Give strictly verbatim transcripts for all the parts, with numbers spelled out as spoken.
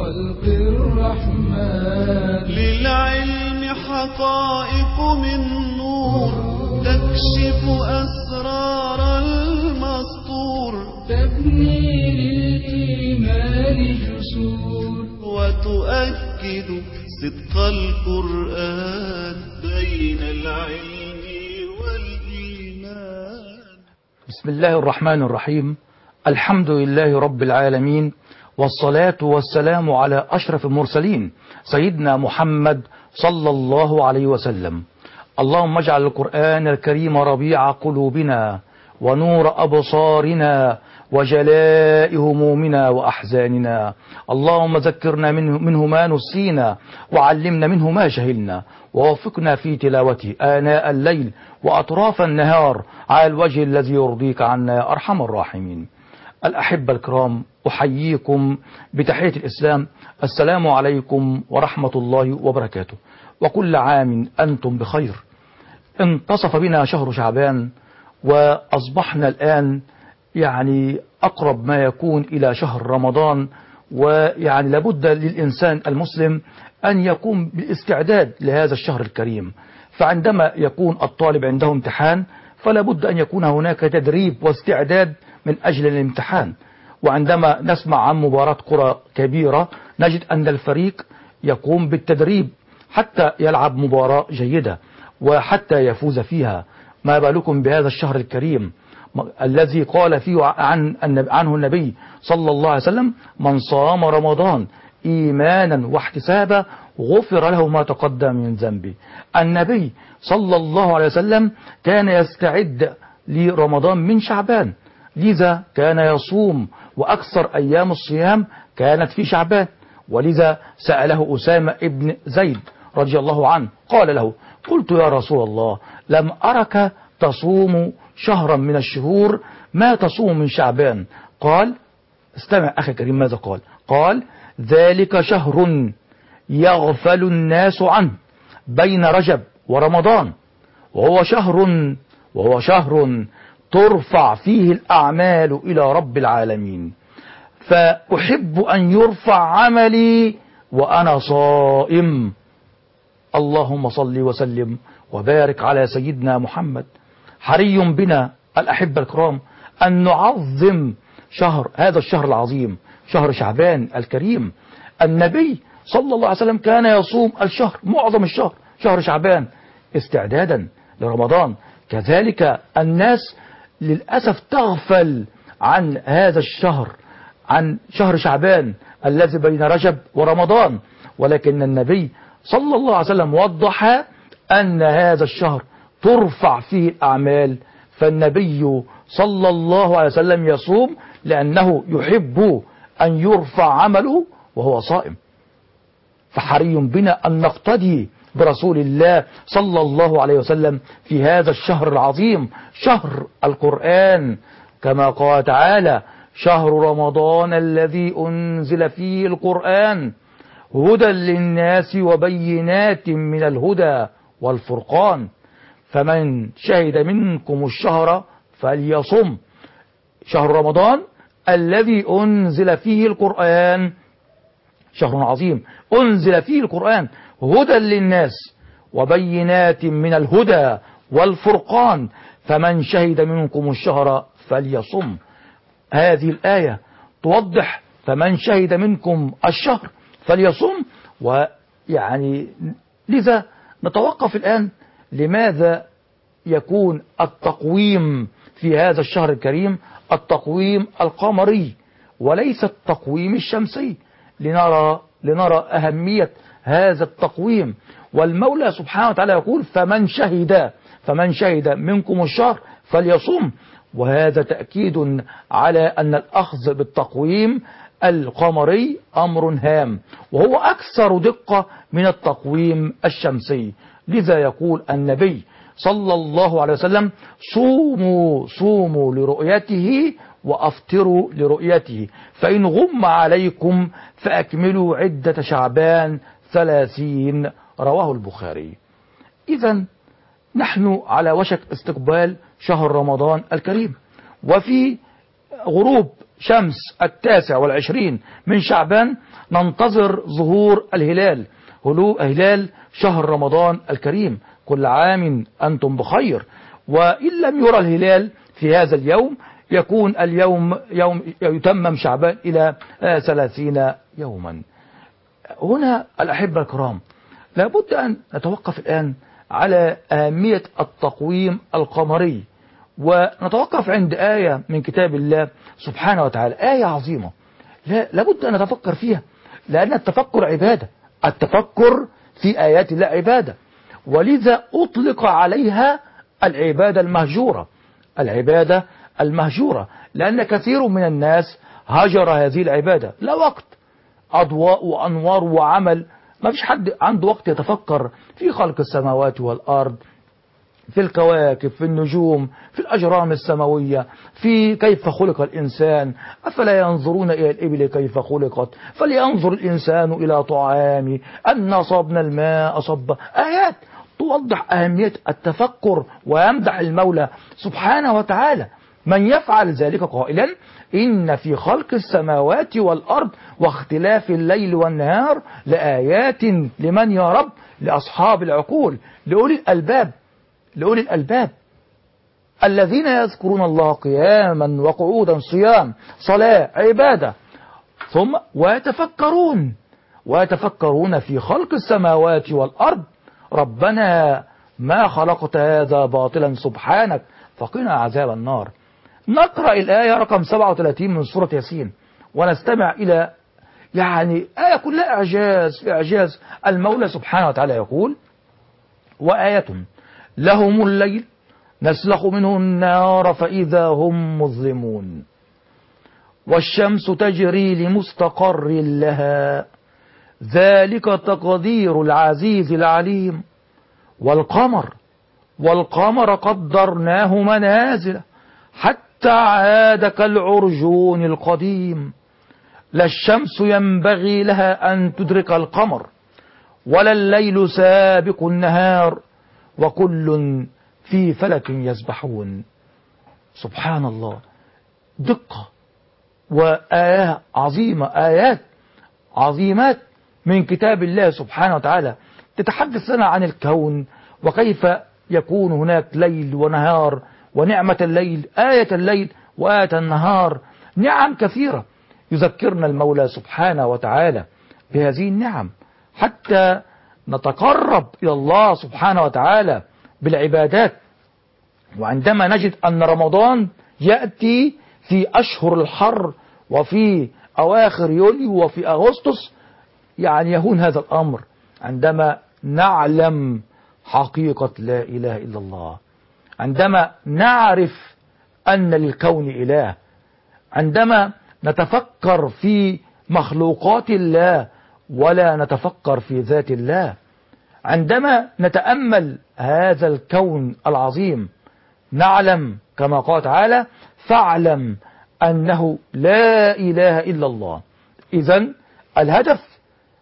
خلق الرحمن. للعلم حقائق من نور تكشف أسرار المسطور، تبني للإيمان جسور وتؤكد صدق القرآن بين العلم والإيمان. بسم الله الرحمن الرحيم. الحمد لله رب العالمين، والصلاة والسلام على أشرف المرسلين سيدنا محمد صلى الله عليه وسلم. اللهم اجعل القرآن الكريم ربيع قلوبنا ونور أبصارنا وجلاء همومنا وأحزاننا. اللهم ذكرنا منه, منه ما نسينا، وعلمنا منه ما جهلنا، ووفقنا في تلاوته آناء الليل وأطراف النهار على الوجه الذي يرضيك عنا يا أرحم الراحمين. الأحبة الكرام، أحييكم بتحية الإسلام، السلام عليكم ورحمة الله وبركاته، وكل عام أنتم بخير. انتصف بنا شهر شعبان، وأصبحنا الآن يعني أقرب ما يكون إلى شهر رمضان، ويعني لابد للإنسان المسلم أن يقوم بالاستعداد لهذا الشهر الكريم. فعندما يكون الطالب عنده امتحان فلا بد أن يكون هناك تدريب واستعداد من أجل الامتحان. وعندما نسمع عن مباراة كرة كبيرة نجد أن الفريق يقوم بالتدريب حتى يلعب مباراة جيدة وحتى يفوز فيها. ما بالكم بهذا الشهر الكريم الذي قال فيه عن عنه النبي صلى الله عليه وسلم: من صام رمضان إيمانا واحتسابا غفر له ما تقدم من ذنبه. النبي صلى الله عليه وسلم كان يستعد لرمضان من شعبان، لذا كان يصوم، وأكثر أيام الصيام كانت في شعبان. ولذا سأله أسامة ابن زيد رضي الله عنه، قال له: قلت يا رسول الله، لم أرك تصوم شهرا من الشهور ما تصوم من شعبان. قال: استمع أخي الكريم ماذا قال؟ قال: ذلك شهر يغفل الناس عنه بين رجب ورمضان، وهو شهر وهو شهر ترفع فيه الأعمال إلى رب العالمين، فأحب أن يرفع عملي وأنا صائم. اللهم صل وسلم وبارك على سيدنا محمد. حري بنا الأحبة الكرام أن نعظم شهر هذا الشهر العظيم، شهر شعبان الكريم. النبي صلى الله عليه وسلم كان يصوم الشهر، معظم الشهر شهر شعبان، استعدادا لرمضان. كذلك الناس للأسف تغفل عن هذا الشهر، عن شهر شعبان الذي بين رجب ورمضان. ولكن النبي صلى الله عليه وسلم وضح أن هذا الشهر ترفع فيه الأعمال، فالنبي صلى الله عليه وسلم يصوم لأنه يحب أن يرفع عمله وهو صائم. فحري بنا أن نقتدي برسول الله صلى الله عليه وسلم في هذا الشهر العظيم، شهر القرآن، كما قال تعالى: شهر رمضان الذي أنزل فيه القرآن هدى للناس وبينات من الهدى والفرقان، فمن شهد منكم الشهر فليصم. شهر رمضان الذي أنزل فيه القرآن، شهر عظيم أنزل فيه القرآن هدى للناس وبينات من الهدى والفرقان، فمن شهد منكم الشهر فليصم. هذه الآية توضح فمن شهد منكم الشهر فليصم. ويعني لذا نتوقف الآن، لماذا يكون التقويم في هذا الشهر الكريم التقويم القمري وليس التقويم الشمسي؟ لنرى لنرى أهمية هذا التقويم. والمولى سبحانه وتعالى يقول: فمن شهد فمن شهد منكم الشهر فليصم. وهذا تأكيد على أن الأخذ بالتقويم القمري أمر هام، وهو أكثر دقة من التقويم الشمسي. لذا يقول النبي صلى الله عليه وسلم: صوموا صوموا لرؤيته وأفطروا لرؤيته، فإن غم عليكم فأكملوا عدة شعبان ثلاثين، رواه البخاري. إذا نحن على وشك استقبال شهر رمضان الكريم، وفي غروب شمس التاسع والعشرين من شعبان ننتظر ظهور الهلال، هلال شهر رمضان الكريم. كل عام أنتم بخير. وإن لم يرى الهلال في هذا اليوم يكون اليوم يوم يتمم شعبان إلى ثلاثين يوما. هنا الأحبة الكرام لابد أن نتوقف الآن على أهمية التقويم القمري، ونتوقف عند آية من كتاب الله سبحانه وتعالى، آية عظيمة لا لابد أن نتفكر فيها، لأن التفكر عبادة، التفكر في آيات الله عبادة، ولذا أطلق عليها العبادة المهجورة، العبادة المهجورة، لأن كثير من الناس هجر هذه العبادة، لا وقت، أضواء وأنوار وعمل، ما فيش حد عنده وقت يتفكر في خلق السماوات والأرض، في الكواكب، في النجوم، في الأجرام السماوية، في كيف خلق الإنسان، أفلا ينظرون إلى الإبل كيف خلقت، فلينظر الإنسان إلى طعامه أنا صبنا الماء صبا. آيات توضح أهمية التفكر ويمدح المولى سبحانه وتعالى من يفعل ذلك قائلا إن في خلق السماوات والأرض واختلاف الليل والنهار لآيات لمن يا رب، لأصحاب العقول، لأولي الألباب، لأولي الألباب الذين يذكرون الله قياما وقعودا، صيام، صلاة، عبادة، ثم ويتفكرون ويتفكرون في خلق السماوات والأرض ربنا ما خلقت هذا باطلا سبحانك فقنا عذاب النار. نقرأ الآية رقم سبعة وثلاثين من سورة ياسين ونستمع إلى يعني آية كلها إعجاز إعجاز. المولى سبحانه وتعالى يقول وآية لهم الليل نسلخ منه النار فإذا هم مظلمون والشمس تجري لمستقر لها ذلك تقدير العزيز العليم والقمر والقمر قدرناه منازل حتى عاد كالعرجون القديم لا الشمس ينبغي لها أن تدرك القمر ولا الليل سابق النهار وكل في فلك يسبحون. سبحان الله، دقة وآيات عظيمة، آيات عظيمات من كتاب الله سبحانه وتعالى تتحدث لنا عن الكون وكيف يكون هناك ليل ونهار، ونعمة الليل، آية الليل وآية النهار، نعم كثيرة يذكرنا المولى سبحانه وتعالى بهذه النعم حتى نتقرب إلى الله سبحانه وتعالى بالعبادات. وعندما نجد أن رمضان يأتي في أشهر الحر وفي أواخر يوليو وفي أغسطس يعني يهون هذا الأمر عندما نعلم حقيقة لا إله إلا الله، عندما نعرف أن للكون إله، عندما نتفكر في مخلوقات الله ولا نتفكر في ذات الله، عندما نتأمل هذا الكون العظيم نعلم كما قال تعالى فاعلم أنه لا إله إلا الله. إذن الهدف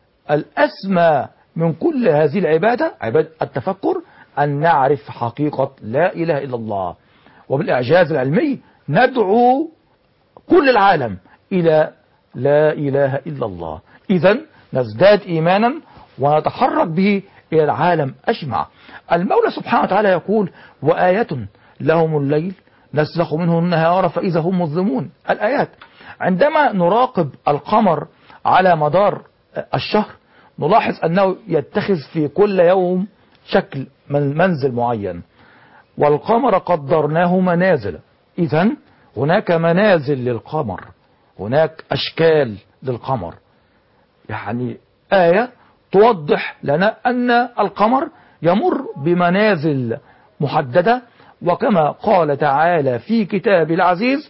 الأسمى من كل هذه العبادة عبادة التفكر أن نعرف حقيقة لا إله إلا الله، وبالإعجاز العلمي ندعو كل العالم إلى لا إله إلا الله. إذن نزداد إيمانا ونتحرك به إلى العالم أجمع. المولى سبحانه وتعالى يقول وآية لهم الليل نسلخ منه النهار فإذا هم مظلمون. الآيات عندما نراقب القمر على مدار الشهر نلاحظ أنه يتخذ في كل يوم شكل من منزل معين، والقمر قدرناه منازل. إذن هناك منازل للقمر، هناك أشكال للقمر، يعني آية توضح لنا أن القمر يمر بمنازل محددة، وكما قال تعالى في كتاب العزيز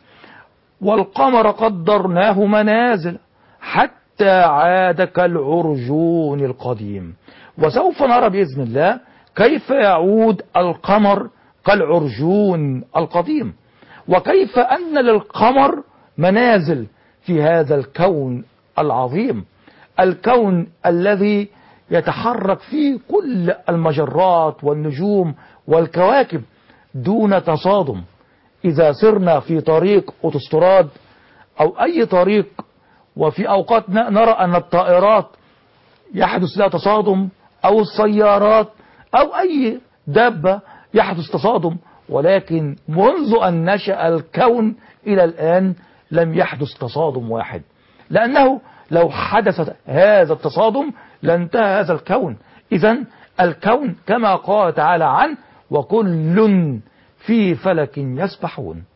والقمر قدرناه منازل حتى عاد كالعرجون القديم. وسوف نرى بإذن الله كيف يعود القمر كالعرجون القديم، وكيف أن للقمر منازل في هذا الكون العظيم، الكون الذي يتحرك فيه كل المجرات والنجوم والكواكب دون تصادم. إذا سرنا في طريق أوتوستراد أو أي طريق، وفي أوقات نرى أن الطائرات يحدث لها تصادم، أو السيارات أو أي دابة يحدث تصادم، ولكن منذ أن نشأ الكون إلى الآن لم يحدث تصادم واحد، لأنه لو حدث هذا التصادم لانتهى هذا الكون. إذن الكون كما قال تعالى عنه: وكل في فلك يسبحون.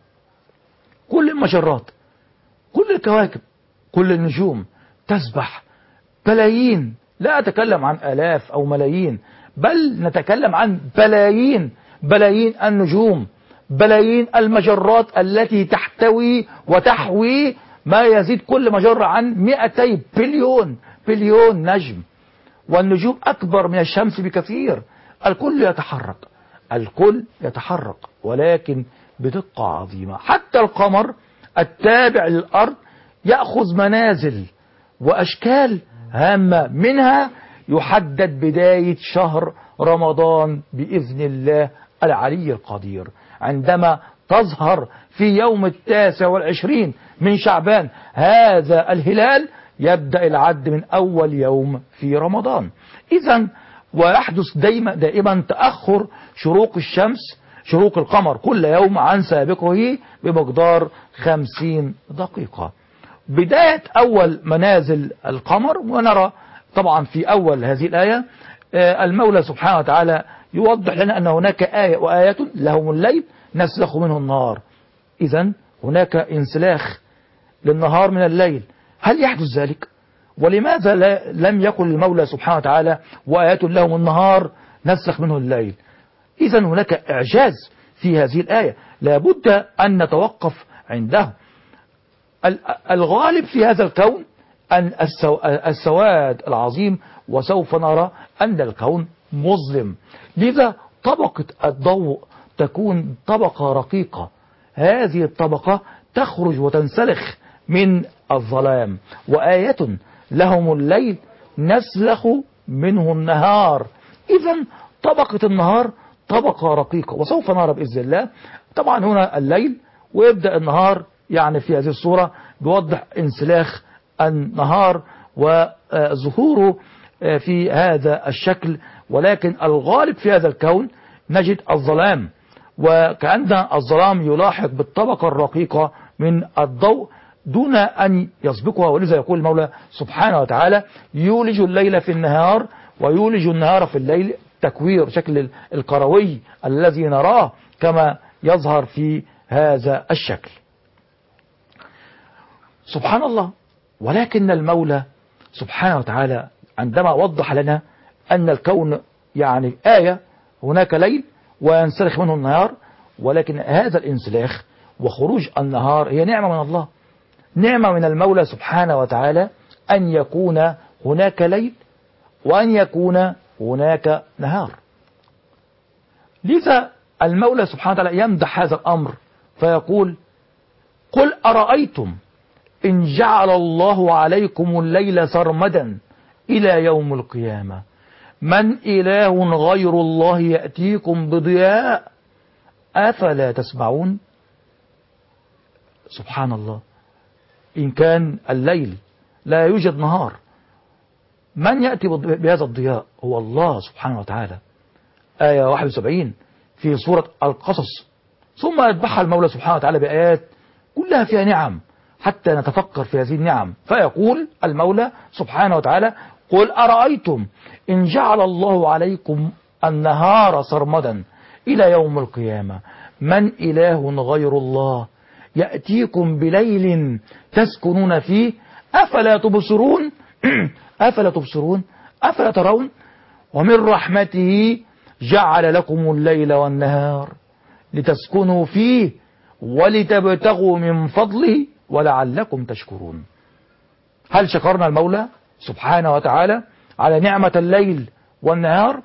كل المجرات، كل الكواكب، كل النجوم تسبح، بلايين، لا أتكلم عن آلاف أو ملايين، بل نتكلم عن بلايين بلايين النجوم، بلايين المجرات التي تحتوي وتحوي ما يزيد كل مجرة عن مئتي بليون بليون نجم، والنجوم أكبر من الشمس بكثير. الكل يتحرك، الكل يتحرك، ولكن بدقة عظيمة. حتى القمر التابع للأرض يأخذ منازل وأشكال هامة، منها يحدد بداية شهر رمضان بإذن الله العلي القدير، عندما تظهر في يوم التاسع والعشرين من شعبان هذا الهلال يبدأ العد من أول يوم في رمضان. إذن ويحدث دائما دائما تأخر شروق الشمس شروق القمر كل يوم عن سابقه بمقدار خمسين دقيقة. بداية أول منازل القمر، ونرى طبعا في أول هذه الآية المولى سبحانه وتعالى يوضح لنا أن هناك آية وآية لهم الليل نسلخ منه النهار. إذن هناك انسلاخ للنهار من الليل. هل يحدث ذلك؟ ولماذا لا لم يقل المولى سبحانه وتعالى وآيات لهم النهار نسلخ منه الليل؟ إذن هناك إعجاز في هذه الآية لابد أن نتوقف عنده. الغالب في هذا الكون أن السواد العظيم، وسوف نرى أن الكون مظلم، لذا طبقة الضوء تكون طبقة رقيقة. هذه الطبقة تخرج وتنسلخ من الظلام. وآية لهم الليل نسلخ منه النهار. إذن طبقة النهار طبقة رقيقة، وسوف نرى بإذن الله. طبعا هنا الليل ويبدأ النهار، يعني في هذه الصورة بيوضح انسلاخ النهار وظهوره في هذا الشكل. ولكن الغالب في هذا الكون نجد الظلام، وكأن الظلام يلاحق بالطبقة الرقيقة من الضوء دون أن يسبقها. ولذا يقول المولى سبحانه وتعالى: يولج الليل في النهار ويولج النهار في الليل، تكوير شكل الكروي الذي نراه كما يظهر في هذا الشكل. سبحان الله. ولكن المولى سبحانه وتعالى عندما وضح لنا أن الكون يعني آية، هناك ليل وينسلخ منه النهار، ولكن هذا الانسلاخ وخروج النهار هي نعمة من الله، نعمة من المولى سبحانه وتعالى أن يكون هناك ليل وأن يكون هناك نهار. لذا المولى سبحانه وتعالى يمدح هذا الأمر فيقول: قل أرأيتم إن جعل الله عليكم الليل سرمدا إلى يوم القيامة من إله غير الله يأتيكم بضياء أفلا تسمعون. سبحان الله. إن كان الليل لا يوجد نهار، من يأتي بهذا الضياء؟ هو الله سبحانه وتعالى. آية واحد وسبعين في سورة القصص. ثم يتبعها المولى سبحانه وتعالى بآيات كلها فيها نعم حتى نتفكر في هذه النعم. فيقول المولى سبحانه وتعالى: قل أرأيتم إن جعل الله عليكم النهار سرمدا إلى يوم القيامة من إله غير الله يأتيكم بليل تسكنون فيه أفلا تبصرون أفلا تبصرون أفلا ترون ومن رحمته جعل لكم الليل والنهار لتسكنوا فيه ولتبتغوا من فضله ولعلكم تشكرون. هل شكرنا المولى سبحانه وتعالى على نعمة الليل والنهار،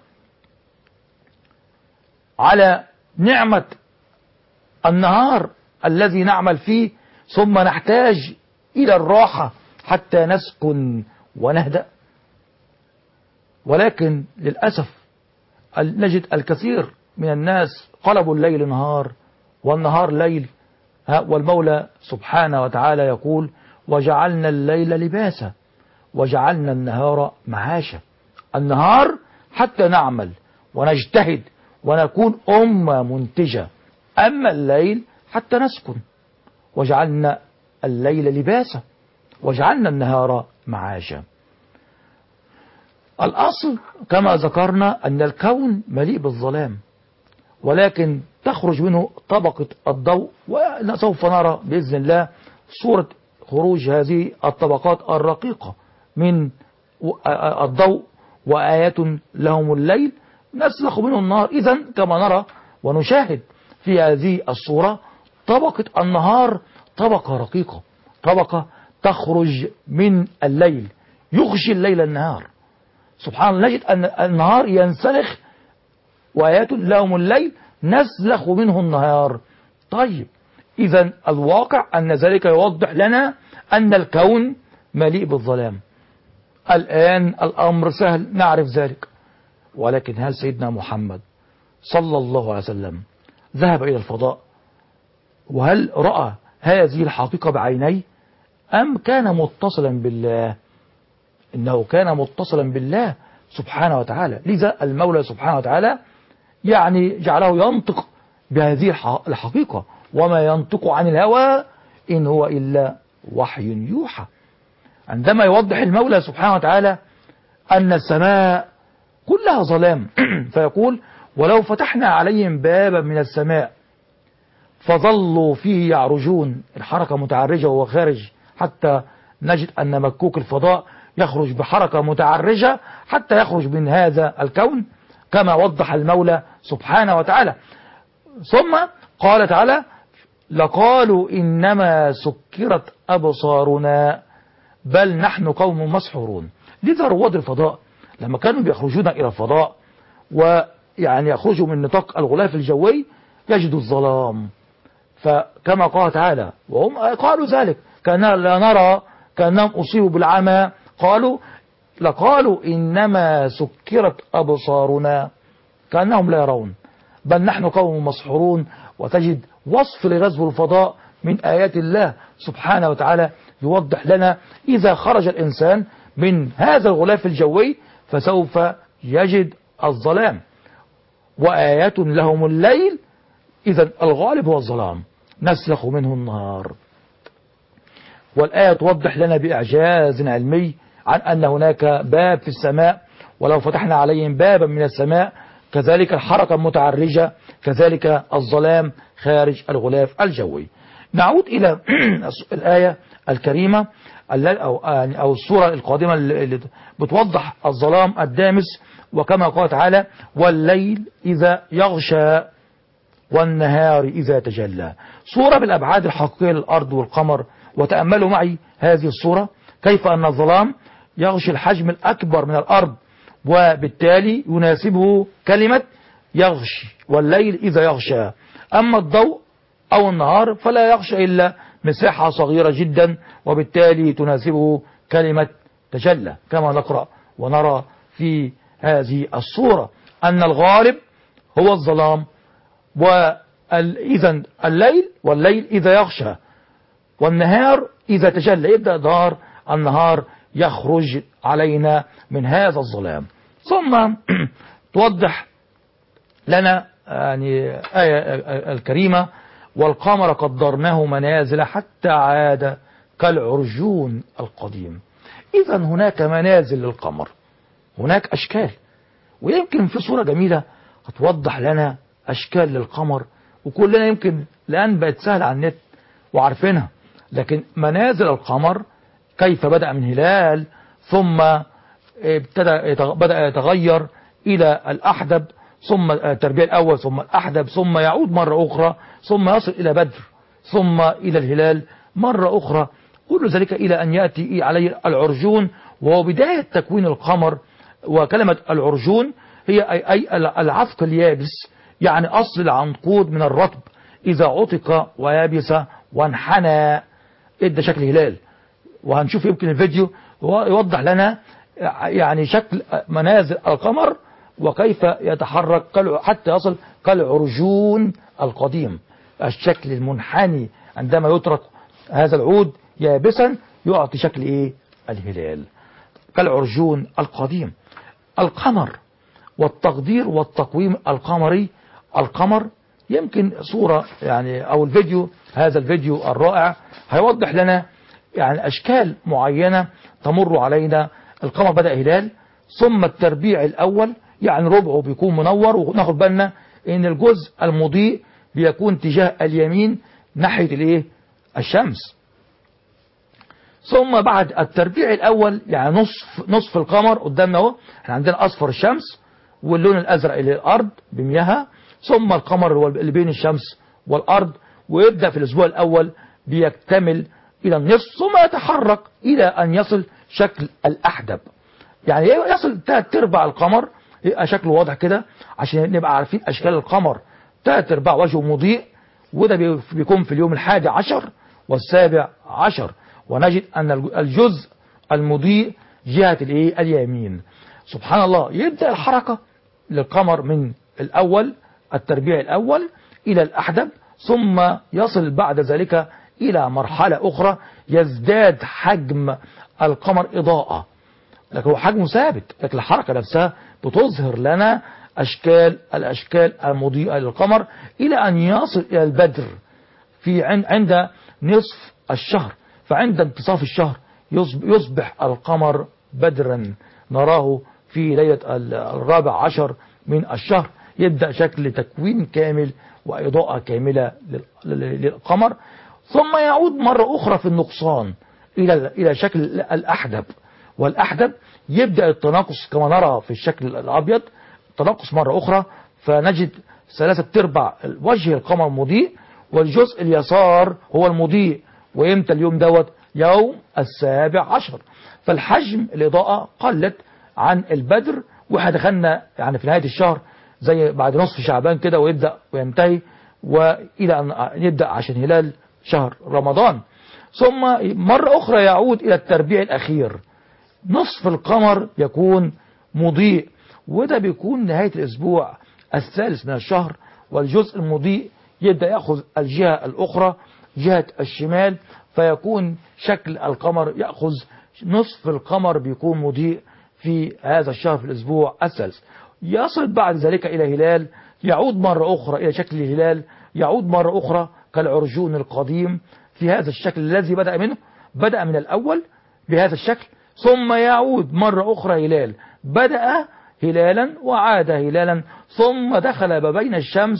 على نعمة النهار الذي نعمل فيه ثم نحتاج إلى الراحة حتى نسكن ونهدأ؟ ولكن للأسف نجد الكثير من الناس قلبوا الليل نهار والنهار ليل، والمولى سبحانه وتعالى يقول وجعلنا الليل لباسا وجعلنا النهار معاشا. النهار حتى نعمل ونجتهد ونكون أمة منتجة، أما الليل حتى نسكن. وجعلنا الليل لباسا وجعلنا النهار معاشا. الأصل كما ذكرنا أن الكون مليء بالظلام، ولكن تخرج منه طبقة الضوء، وسوف نرى بإذن الله صورة خروج هذه الطبقات الرقيقة من الضوء. وآيات لهم الليل نسلخ منه النهار. إذن كما نرى ونشاهد في هذه الصورة طبقة النهار طبقة رقيقة، طبقة تخرج من الليل يغشي الليل النهار. سبحان الله، نجد أن النهار ينسلخ وآيات لهم الليل نسلخ منه النهار. طيب، إذن الواقع أن ذلك يوضح لنا أن الكون مليء بالظلام. الآن الأمر سهل نعرف ذلك، ولكن هل سيدنا محمد صلى الله عليه وسلم ذهب إلى الفضاء؟ وهل رأى هذه الحقيقة بعينيه أم كان متصلا بالله؟ إنه كان متصلا بالله سبحانه وتعالى، لذا المولى سبحانه وتعالى يعني جعله ينطق بهذه الحقيقة، وما ينطق عن الهوى إن هو إلا وحي يوحى. عندما يوضح المولى سبحانه وتعالى أن السماء كلها ظلام فيقول ولو فتحنا عليهم بابا من السماء فظلوا فيه يعرجون، الحركة متعرجة وهو خارج، حتى نجد أن مكوك الفضاء يخرج بحركة متعرجة حتى يخرج من هذا الكون كما وضح المولى سبحانه وتعالى. ثم قال تعالى لقالوا إنما سكرت أبصارنا بل نحن قوم مسحورون. لذا رواد الفضاء لما كانوا بيخرجون إلى الفضاء ويعني يخرجوا من نطاق الغلاف الجوي يجدوا الظلام، فكما قال تعالى وهم قالوا ذلك كأننا لا نرى، كأنهم أصيبوا بالعمى، قالوا لقالوا إنما سكرت أبصارنا كأنهم لا يرون بل نحن قوم مسحورون. وتجد وصف لغزو الفضاء من آيات الله سبحانه وتعالى يوضح لنا إذا خرج الإنسان من هذا الغلاف الجوي فسوف يجد الظلام. وآيات لهم الليل، إذا الغالب هو الظلام نسلخ منه النهار. والآية توضح لنا بإعجاز علمي عن أن هناك باب في السماء ولو فتحنا عليهم بابا من السماء، كذلك الحركة المتعرجة، كذلك الظلام خارج الغلاف الجوي. نعود إلى الآية الكريمة أو السورة القادمة اللي بتوضح الظلام الدامس، وكما قال تعالى والليل إذا يغشى والنهار إذا تجلى. صورة بالأبعاد الحقيقية للأرض والقمر. وتأملوا معي هذه الصورة كيف أن الظلام يغشي الحجم الأكبر من الأرض، وبالتالي يناسبه كلمة يغشي، والليل إذا يغشى. أما الضوء أو النهار فلا يغشى إلا مساحة صغيرة جدا، وبالتالي تناسبه كلمة تجلى، كما نقرأ ونرى في هذه الصورة أن الغالب هو الظلام. وإذا الليل والليل إذا يغشى والنهار إذا تجلى، يبدأ ظهر النهار يخرج علينا من هذا الظلام. ثم توضح لنا يعني آية الكريمة والقمر قدرناه منازل حتى عاد كالعرجون القديم. إذا هناك منازل للقمر، هناك أشكال، ويمكن في صورة جميلة هتوضح لنا أشكال للقمر، وكلنا يمكن الآن بقت سهلة على النت وعارفينها. لكن منازل القمر كيف بدأ من هلال ثم ابتدى بدأ يتغير إلى الأحدب، ثم التربيع الأول ثم الأحدب، ثم يعود مرة أخرى، ثم يصل إلى بدر، ثم إلى الهلال مرة أخرى، كل ذلك إلى أن يأتي عليه العرجون، وهو بداية تكوين القمر. وكلمة العرجون هي أي العفق اليابس، يعني أصل العنقود من الرطب إذا عتق ويابس وانحنى إدى شكل هلال. وهنشوف يمكن الفيديو يوضح لنا يعني شكل منازل القمر وكيف يتحرك حتى يصل كالعرجون القديم، الشكل المنحني عندما يترك هذا العود يابسا يعطي شكل إيه؟ الهلال كالعرجون القديم. القمر والتقدير والتقويم القمري. القمر يمكن صورة يعني أو الفيديو، هذا الفيديو الرائع هيوضح لنا يعني أشكال معينة تمر علينا. القمر بدأ هلال، ثم التربيع الأول يعني ربعه بيكون منور، وناخد بالنا إن الجزء المضيء بيكون تجاه اليمين ناحية الإيه؟ الشمس. ثم بعد التربيع الأول يعني نصف نصف القمر قدامنا اهو، احنا عندنا أصفر الشمس واللون الأزرق اللي الأرض بمياهها، ثم القمر هو اللي بين الشمس والأرض، ويبدأ في الأسبوع الأول بيكتمل إلى النصف، ثم يتحرك إلى أن يصل شكل الأحدب. يعني يصل تلات أرباع القمر يبقى شكله واضح كده عشان نبقى عارفين أشكال القمر. تلات أرباع وجهه مضيء، وده بيكون في اليوم الحادي عشر والسابع عشر، ونجد أن الجزء المضيء جهة الإيه؟ اليمين. سبحان الله. يبدأ الحركة للقمر من الأول التربيع الأول إلى الأحدب، ثم يصل بعد ذلك إلى مرحلة أخرى يزداد حجم القمر إضاءة، لكن هو حجمه ثابت، لكن الحركة نفسها بتظهر لنا أشكال الأشكال المضيئة للقمر إلى أن يصل إلى البدر في عند نصف الشهر. فعند انتصاف الشهر يصبح القمر بدرا نراه في ليلة الرابع عشر من الشهر. يبدأ شكل تكوين كامل وإضاءة كاملة للقمر، ثم يعود مرة أخرى في النقصان إلى إلى شكل الأحدب. والأحدب يبدأ التناقص كما نرى في الشكل الأبيض، تناقص مرة أخرى، فنجد ثلاثة أرباع وجه القمر مضيء والجزء اليسار هو المضيء. وإمتى اليوم دوت؟ يوم السابع عشر. فالحجم الإضاءة قلت عن البدر، واحنا دخلنا يعني في نهاية الشهر زي بعد نصف شعبان كده، ويبدأ وينتهي وإلى أن يبدأ عشان هلال شهر رمضان. ثم مرة أخرى يعود إلى التربيع الأخير، نصف القمر يكون مضيء، وده بيكون نهاية الأسبوع الثالث من الشهر. والجزء المضيء يبدأ يأخذ الجهة الأخرى جهة الشمال، فيكون شكل القمر يأخذ نصف القمر بيكون مضيء في هذا الشهر في الأسبوع الثالث. يصل بعد ذلك إلى هلال، يعود مرة أخرى إلى شكل الهلال، يعود مرة أخرى كالعرجون القديم في هذا الشكل الذي بدأ منه، بدأ من الأول بهذا الشكل، ثم يعود مرة أخرى هلال، بدأ هلالا وعاد هلالا، ثم دخل ما بين الشمس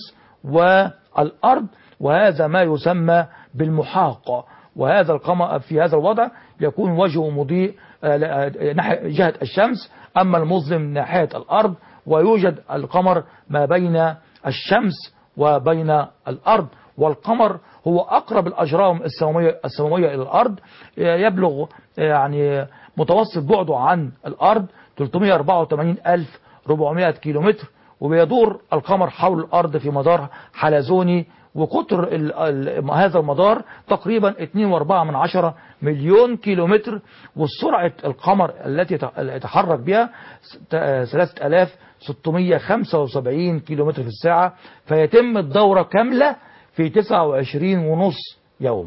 والأرض، وهذا ما يسمى بالمحاق. وهذا القمر في هذا الوضع يكون وجهه مضيء ناحية جهة الشمس، أما المظلم ناحية الأرض، ويوجد القمر ما بين الشمس وبين الأرض. والقمر هو أقرب الأجرام السماوية السماوية إلى الأرض، يبلغ يعني متوسط بعده عن الأرض ثلاثمائة وأربعة وثمانين ألف وأربعمائة كيلومتر، وبيدور القمر حول الأرض في مدار حلزوني، وقطر ال ال هذا المدار تقريبا اثنين فاصلة أربعة من عشرة مليون كيلومتر، وسرعة القمر التي يتحرك بها ثلاثة آلاف وستمائة وخمسة وسبعين كيلومتر في الساعة. فيتم الدورة كاملة في تسعة وعشرين ونص يوم.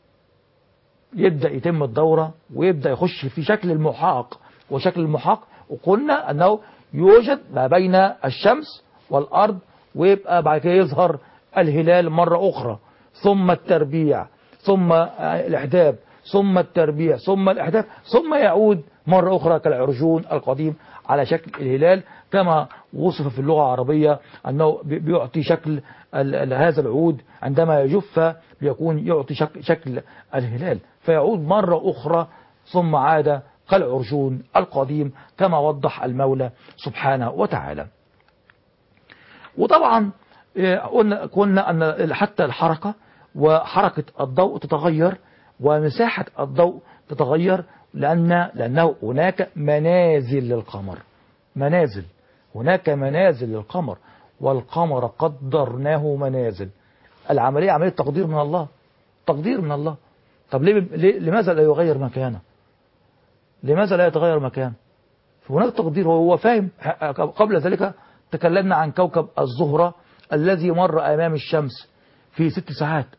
يبدأ يتم الدورة ويبدأ يخش في شكل المحاق. وشكل المحاق وقلنا أنه يوجد ما بين الشمس والأرض، ويبقى بعد كده يظهر الهلال مرة أخرى، ثم التربيع، ثم الإحداب، ثم التربيع، ثم الإحداب، ثم يعود مرة أخرى كالعرجون القديم على شكل الهلال، كما وصف في اللغة العربية أنه بيعطي شكل هذا العود عندما يجف بيكون يعطي شكل, شكل الهلال، فيعود مرة أخرى ثم عاد كالعرجون القديم كما وضح المولى سبحانه وتعالى. وطبعا قلنا قلنا أن حتى الحركة وحركة الضوء تتغير ومساحة الضوء تتغير، لأن لأنه هناك منازل للقمر. منازل هناك منازل للقمر، والقمر قدرناه منازل. العملية عملية تقدير من الله، تقدير من الله. طب ليه لماذا لا يغير مكانه؟ لماذا لا يتغير مكانه؟ هناك تقدير. هو فاهم. قبل ذلك تكلمنا عن كوكب الزهرة الذي مر أمام الشمس في ست ساعات،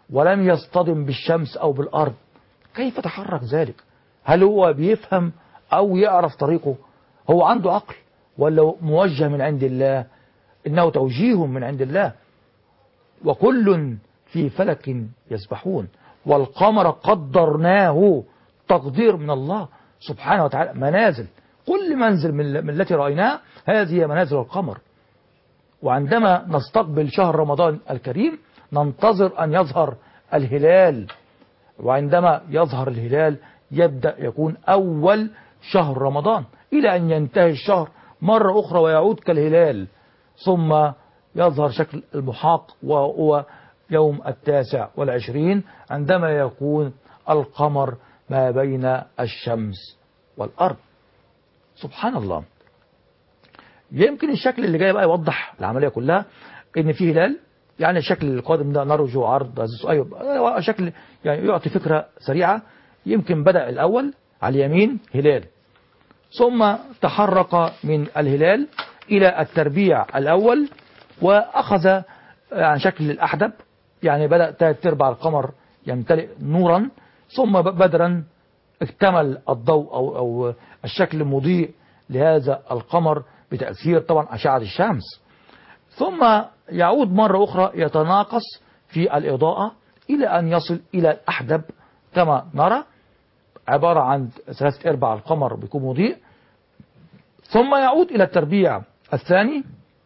ولم يصطدم بالشمس أو بالأرض، كيف تحرك ذلك؟ هل هو بيفهم أو يعرف طريقه؟ هو عنده عقل ولا موجه من عند الله؟ إنه توجيه من عند الله. وكل في فلك يسبحون، والقمر قدرناه تقدير من الله سبحانه وتعالى. منازل، كل منزل من التي رأيناها هذه منازل القمر. وعندما نستقبل شهر رمضان الكريم ننتظر أن يظهر الهلال، وعندما يظهر الهلال يبدأ يكون أول شهر رمضان إلى أن ينتهي الشهر مرة أخرى ويعود كالهلال، ثم يظهر شكل المحاق وهو يوم التاسع والعشرين عندما يكون القمر ما بين الشمس والأرض. سبحان الله. يمكن الشكل اللي جاي بقى يوضح العملية كلها، ان في هلال، يعني الشكل القادم ده نرجو عرض هذا السؤال شكل يعني يعطي فكرة سريعة. يمكن بدأ الأول على اليمين هلال، ثم تحرك من الهلال إلى التربيع الأول وأخذ عن شكل الأحدب، يعني بدأ ثلاث أرباع القمر يمتلئ نورا، ثم بدرا اكتمل الضوء أو, أو الشكل المضيء لهذا القمر بتأثير طبعا أشعة الشمس، ثم يعود مرة أخرى يتناقص في الإضاءة إلى أن يصل إلى الأحدب كما نرى، عبارة عن ثلاثة أرباع القمر بيكون مضيء، ثم يعود إلى التربيع الثاني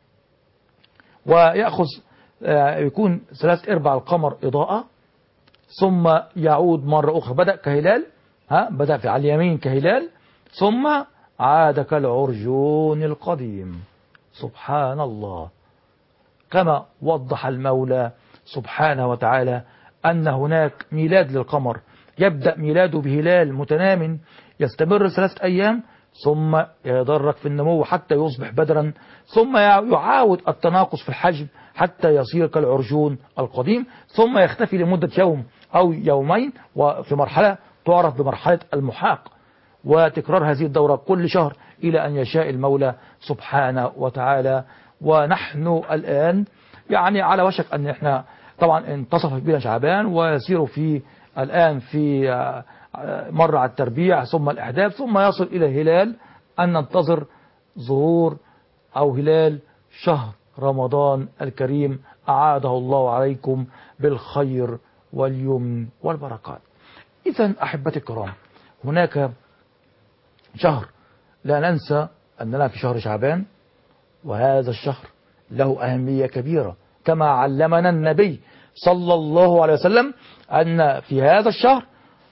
ويأخذ يكون ثلاثة أرباع القمر إضاءة، ثم يعود مرة أخرى بدأ كهلال، ها بدأ في على اليمين كهلال، ثم عاد كالعرجون القديم. سبحان الله. كما وضح المولى سبحانه وتعالى أن هناك ميلاد للقمر، يبدأ ميلاده بهلال متنام يستمر ثلاثة أيام، ثم يتدرج في النمو حتى يصبح بدرا، ثم يعاود التناقص في الحجم حتى يصير كالعرجون القديم، ثم يختفي لمدة يوم أو يومين وفي مرحلة تعرف بمرحلة المحاق، وتكرار هذه الدورة كل شهر إلى أن يشاء المولى سبحانه وتعالى. ونحن الآن يعني على وشك أن احنا طبعا انتصف بنا شعبان ويسير في الآن في مرة على التربيع ثم الإحداث ثم يصل إلى الهلال، أن ننتظر ظهور أو هلال شهر رمضان الكريم أعاده الله عليكم بالخير واليمن والبركات. إذن أحبتي الكرام، هناك شهر لا ننسى أننا في شهر شعبان، وهذا الشهر له أهمية كبيرة كما علمنا النبي صلى الله عليه وسلم أن في هذا الشهر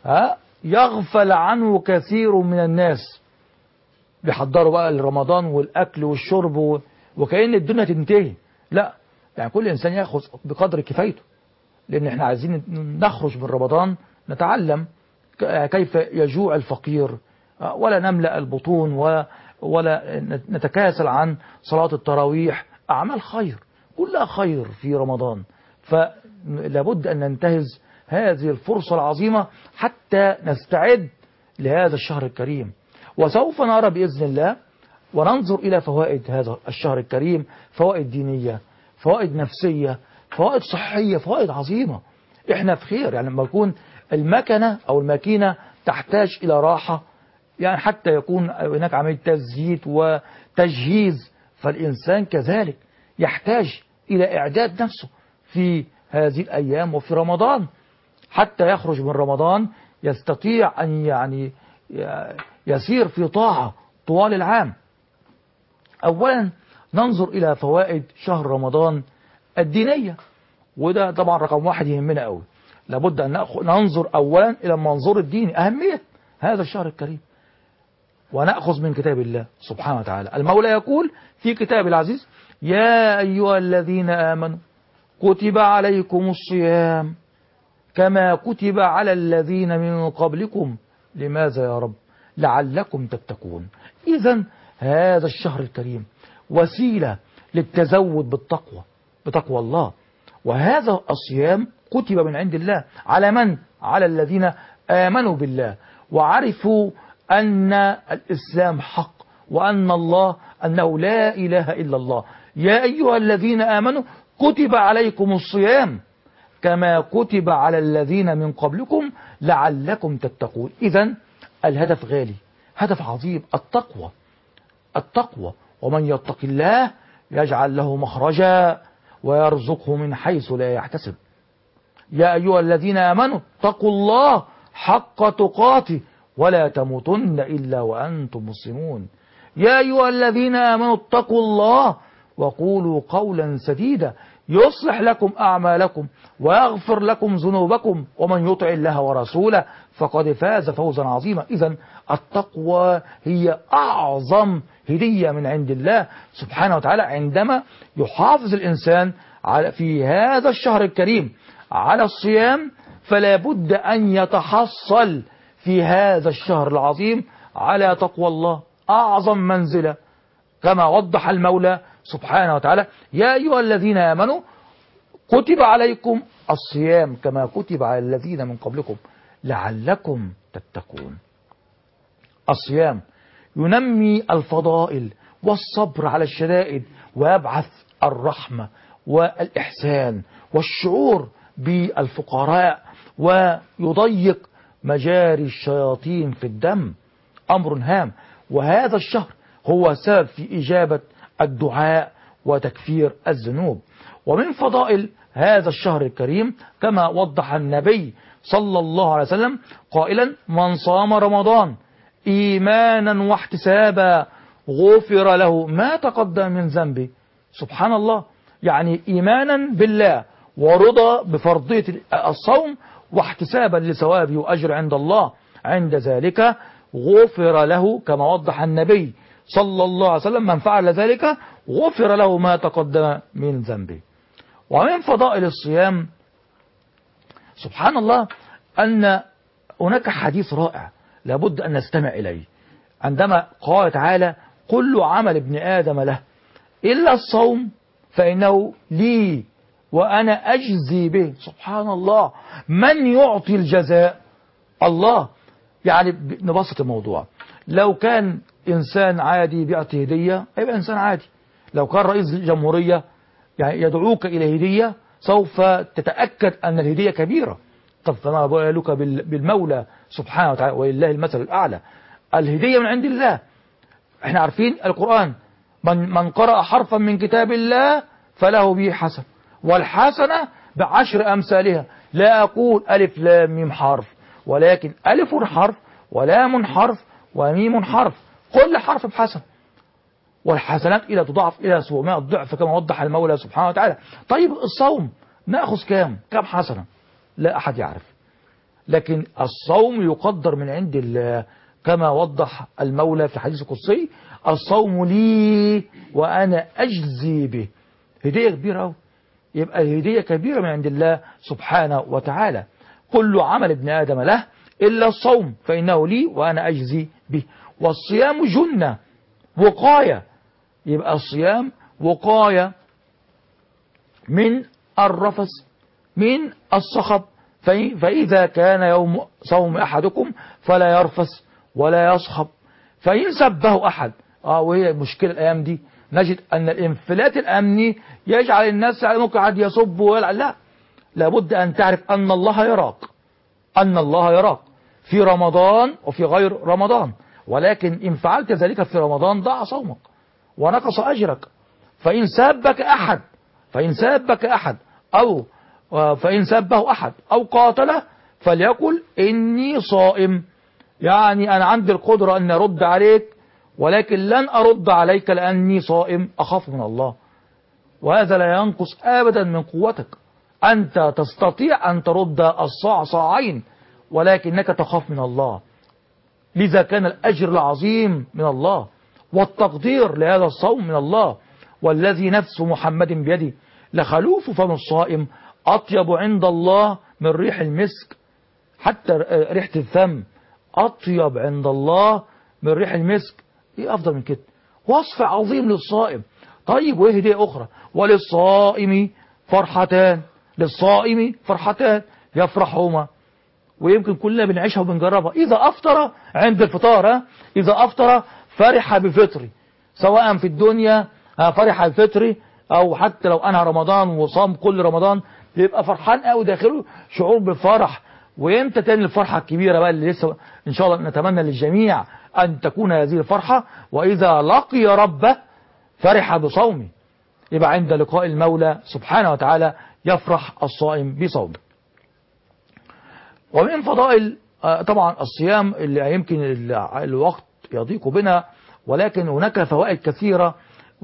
يغفل عنه كثير من الناس، بيحضروا بقى لرمضان والأكل والشرب وكأن الدنيا تنتهي. لا، يعني كل إنسان يأخذ بقدر كفايته، لأن احنا عايزين نخرج من رمضان نتعلم كيف يجوع الفقير ولا نملأ البطون ولا نتكاسل عن صلاة التراويح. أعمال خير كلها خير في رمضان، فلابد أن ننتهز هذه الفرصة العظيمة حتى نستعد لهذا الشهر الكريم. وسوف نرى بإذن الله وننظر إلى فوائد هذا الشهر الكريم، فوائد دينية، فوائد نفسية، فوائد صحية، فوائد عظيمة. احنا في خير، يعني لما يكون المكنة أو الماكينة تحتاج إلى راحة، يعني حتى يكون هناك عملية تزييت وتجهيز، فالإنسان كذلك يحتاج إلى إعداد نفسه في هذه الأيام وفي رمضان حتى يخرج من رمضان يستطيع أن يعني يسير في طاعة طوال العام. أولا ننظر إلى فوائد شهر رمضان الدينية، وده طبعا رقم واحد يهمنا قوي. لابد أن ننظر أولا إلى المنظور الديني، أهمية هذا الشهر الكريم، ونأخذ من كتاب الله سبحانه وتعالى. المولى يقول في كتاب العزيز: يا أيها الذين آمنوا كتب عليكم الصيام كما كتب على الذين من قبلكم. لماذا يا رب؟ لعلكم تتقون. إذن هذا الشهر الكريم وسيلة للتزود بالتقوى، بتقوى الله. وهذا الصيام كتب من عند الله على من؟ على الذين آمنوا بالله وعرفوا أن الإسلام حق، وأن الله أنه لا إله إلا الله. يا أيها الذين آمنوا كتب عليكم الصيام كما كتب على الذين من قبلكم لعلكم تتقون. إذن الهدف غالي، هدف عظيم، التقوى. التقوى ومن يتق الله يجعل له مخرجا ويرزقه من حيث لا يحتسب. يا أيها الذين آمنوا اتقوا الله حق تقاته ولا تموتن إلا وأنتم مسلمون. يا أيها الذين آمنوا اتقوا الله وقولوا قولا سديدا يصلح لكم أعمالكم ويغفر لكم ذنوبكم ومن يطع الله ورسوله فقد فاز فوزا عظيما. إذن التقوى هي أعظم هدية من عند الله سبحانه وتعالى عندما يحافظ الإنسان على في هذا الشهر الكريم على الصيام، فلا بد أن يتحصل في هذا الشهر العظيم على تقوى الله أعظم منزلة، كما وضح المولى سبحانه وتعالى: يا أيها الذين آمنوا كتب عليكم الصيام كما كتب على الذين من قبلكم لعلكم تتقون. الصيام ينمي الفضائل والصبر على الشدائد ويبعث الرحمة والإحسان والشعور بالفقراء ويضيق مجاري الشياطين في الدم، أمر هام. وهذا الشهر هو سبب في إجابة الدعاء وتكفير الذنوب. ومن فضائل هذا الشهر الكريم كما وضح النبي صلى الله عليه وسلم قائلا: من صام رمضان إيمانا واحتسابا غفر له ما تقدم من ذنبه. سبحان الله، يعني إيمانا بالله ورضا بفرضية الصوم واحتسابا لثوابه وأجر عند الله، عند ذلك غفر له كما وضح النبي صلى الله عليه وسلم: من فعل ذلك غفر له ما تقدم من ذنبه. ومن فضائل الصيام سبحان الله أن هناك حديث رائع لابد أن نستمع إليه، عندما قال تعالى: كل عمل ابن آدم له إلا الصوم فإنه لي وأنا أجزي به. سبحان الله، من يعطي الجزاء؟ الله. يعني نبسط الموضوع، لو كان إنسان عادي بيعطي هدية يبقى إنسان عادي، لو كان رئيس الجمهورية يعني يدعوك إلى هدية سوف تتأكد أن الهدية كبيرة. طب فما بالك بالمولى سبحانه وتعالى ولله المثل الأعلى. الهدية من عند الله. احنا عارفين القرآن: من, من قرأ حرفا من كتاب الله فله به حسن، والحسنة بعشر أمثالها. لا أقول ألف لام ميم حرف، ولكن ألف حرف ولام حرف وميم حرف، كل حرف بحسن، والحسنات إلى تضاعف إلى سبعمائة ضعف كما وضح المولى سبحانه وتعالى. طيب الصوم نأخذ كام كم حسنة؟ لا أحد يعرف، لكن الصوم يقدر من عند الله كما وضح المولى في الحديث القدسي: الصوم لي وأنا أجزي به. هدية كبيرة أوي. يبقى الهدية كبيرة من عند الله سبحانه وتعالى. كل عمل ابن آدم له إلا الصوم فإنه لي وأنا أجزي به. والصيام جنة وقاية، يبقى الصيام وقاية من الرفث من الصخب. فإذا كان يوم صوم أحدكم فلا يرفث ولا يصخب. فإن سبه أحد آه وهي مشكلة الأيام دي، نجد أن الانفلات الأمني يجعل الناس ممكن قاعد يصب ويلعب. لا، لابد أن تعرف أن الله يراك، أن الله يراك في رمضان وفي غير رمضان، ولكن إن فعلت ذلك في رمضان ضاع صومك ونقص أجرك. فإن سابك أحد فإن سابك أحد أو فإن سابه أحد أو قاتله فليقل إني صائم، يعني أنا عندي القدرة أن أرد عليك ولكن لن أرد عليك لأني صائم أخاف من الله. وهذا لا ينقص أبدا من قوتك. أنت تستطيع أن ترد الصاع صاعين ولكنك تخاف من الله. لذا كان الأجر العظيم من الله والتقدير لهذا الصوم من الله. والذي نفس محمد بيده لخلوف فم الصائم أطيب عند الله من ريح المسك. حتى ريحة الفم أطيب عند الله من ريح المسك. إيه أفضل من كده؟ وصف عظيم للصائم. طيب وإيه هدية أخرى؟ وللصائم فرحتان، للصائم فرحتان يفرحهما، ويمكن كلنا بنعيشها وبنجربها. إذا أفطر عند الفطار، إذا أفطر فرح بفطري، سواء في الدنيا فرح بفطري أو حتى لو أنهى رمضان وصام كل رمضان يبقى فرحان قوي داخله شعور بالفرح. وامتى تاني الفرحة الكبيرة بقى اللي لسه ان شاء الله نتمنى للجميع ان تكون هذه الفرحة؟ واذا لقي ربه فرح بصومه. يبقى عند لقاء المولى سبحانه وتعالى يفرح الصائم بصومه. ومن فضائل طبعا الصيام اللي يمكن الوقت يضيق بنا، ولكن هناك فوائد كثيرة.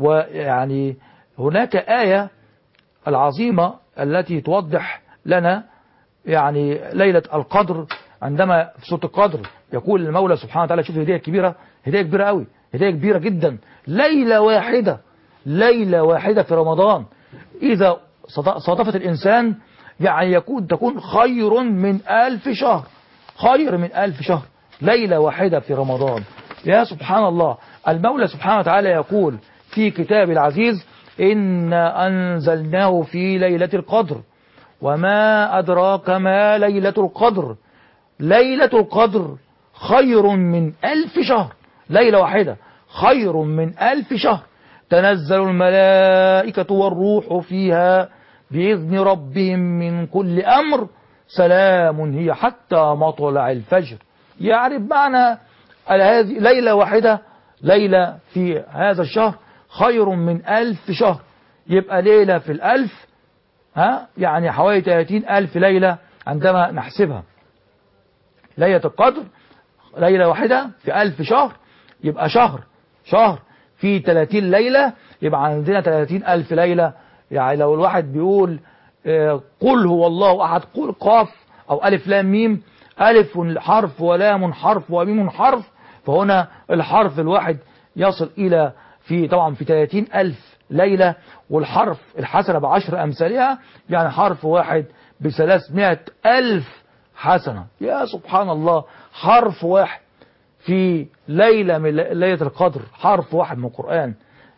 ويعني هناك آية العظيمة التي توضح لنا يعني ليلة القدر، عندما في سورة القدر يقول المولى سبحانه وتعالى، شوف هدية كبيرة، هدية كبيرة قوي، هدية كبيرة جدا، ليلة واحدة، ليلة واحدة في رمضان إذا صادفت الإنسان يعني يكون تكون خير من ألف شهر، خير من ألف شهر، ليلة واحدة في رمضان. يا سبحان الله، المولى سبحانه وتعالى يقول في كتاب العزيز: إنا أنزلناه في ليلة القدر وما أدراك ما ليلة القدر، ليلة القدر خير من ألف شهر، ليلة واحدة خير من ألف شهر، تنزل الملائكة والروح فيها بإذن ربهم من كل أمر، سلام هي حتى مطلع الفجر. يعني بمعنى هذه ليلة واحدة، ليلة في هذا الشهر خير من ألف شهر. يبقى ليلة في الألف ها يعني حوالي ثلاثين ألف ليلة عندما نحسبها. ليلة القدر ليلة واحدة في ألف شهر، يبقى شهر شهر في ثلاثين ليلة، يبقى عندنا ثلاثين ألف ليلة. يعني لو الواحد بيقول آه قل هو الله أحد، قل قاف أو ألف لام ميم، ألف حرف ولام حرف وميم حرف، فهنا الحرف الواحد يصل إلى في طبعا في ثلاثين ألف ليلة، والحرف الحسنة بعشر أمثالها، يعني حرف واحد بثلاثمائة ألف حسنة. يا سبحان الله، حرف واحد في ليلة من ليلة القدر، حرف واحد من القرآن،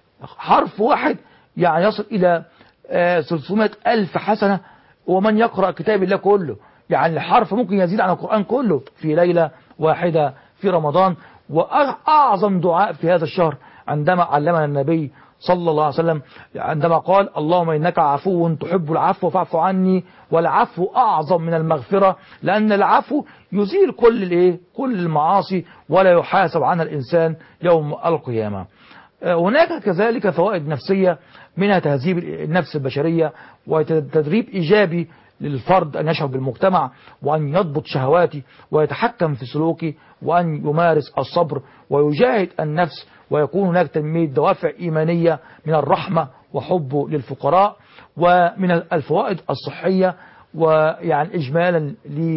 حرف واحد يعني يصل إلى ثلاثمائة ألف حسنة. ومن يقرأ كتاب الله كله، يعني الحرف ممكن يزيد عن القرآن كله في ليلة واحدة في رمضان. وأعظم دعاء في هذا الشهر عندما علمنا النبي صلى الله عليه وسلم عندما قال: اللهم إنك عفو تحب العفو فاعف عني. والعفو أعظم من المغفرة، لأن العفو يزيل كل الايه كل المعاصي ولا يحاسب عنها الإنسان يوم القيامة. هناك كذلك فوائد نفسية، منها تهذيب النفس البشرية وتدريب إيجابي للفرد أن يشعر بالمجتمع، وأن يضبط شهواته ويتحكم في سلوكه، وأن يمارس الصبر ويجاهد النفس، ويكون هناك تنمية دوافع إيمانية من الرحمة وحبه للفقراء. ومن الفوائد الصحية، ويعني إجمالا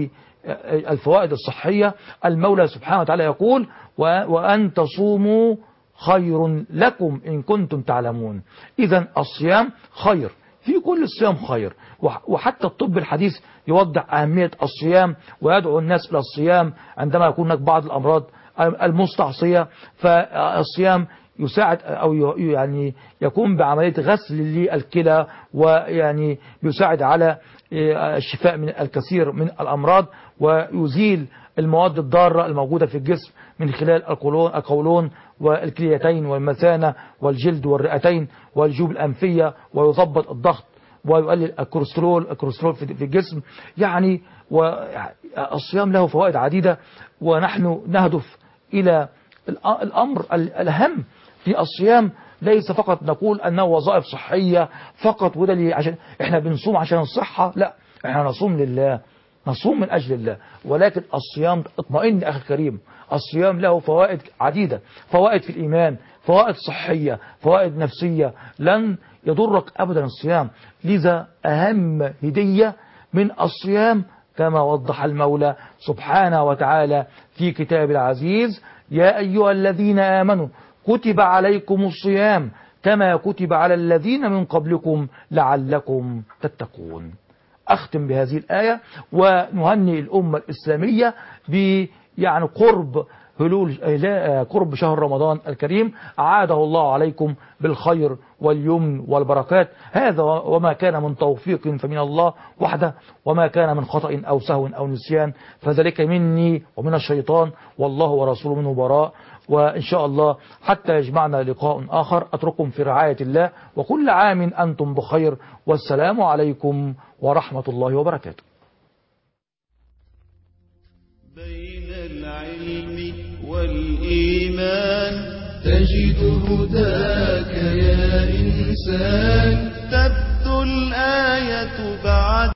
للفوائد الصحية، المولى سبحانه وتعالى يقول: وأن تصوموا خير لكم إن كنتم تعلمون. إذن الصيام خير، في كل الصيام خير. وحتى الطب الحديث يوضح أهمية الصيام ويدعو الناس إلى الصيام عندما يكون هناك بعض الأمراض المستعصية، فالصيام يساعد أو يعني يقوم بعملية غسل للكلى، ويعني يساعد على الشفاء من الكثير من الأمراض، ويزيل المواد الضارة الموجودة في الجسم من خلال القولون والكليتين والمثانة والجلد والرئتين والجيوب الأنفية، ويضبط الضغط ويقلل الكوليسترول الكوليسترول في الجسم. يعني والصيام له فوائد عديدة، ونحن نهدف إلى الأمر الأهم في الصيام. ليس فقط نقول أنه وظائف صحية فقط، وده اللي عشان إحنا بنصوم عشان الصحة، لا، إحنا نصوم لله، نصوم من أجل الله. ولكن الصيام، اطمئن أخي الكريم، الصيام له فوائد عديدة، فوائد في الإيمان، فوائد صحية، فوائد نفسية، لن يضرك أبدا الصيام. لذا أهم هدية من الصيام كما وضح المولى سبحانه وتعالى في كتاب العزيز: يا أيها الذين آمنوا كتب عليكم الصيام كما كتب على الذين من قبلكم لعلكم تتقون. أختم بهذه الآية ونهنئ الأمة الإسلامية ب يعني قرب هلول قرب شهر رمضان الكريم. أعاده الله عليكم بالخير واليمن والبركات. هذا وما كان من توفيق فمن الله وحده، وما كان من خطأ أو سهو أو نسيان فذلك مني ومن الشيطان، والله ورسوله منه براء. وإن شاء الله حتى يجمعنا لقاء آخر أترككم في رعاية الله، وكل عام أنتم بخير، والسلام عليكم ورحمة الله وبركاته. بين العلم والإيمان تجد هداك يا إنسان. تبدو الآية بعد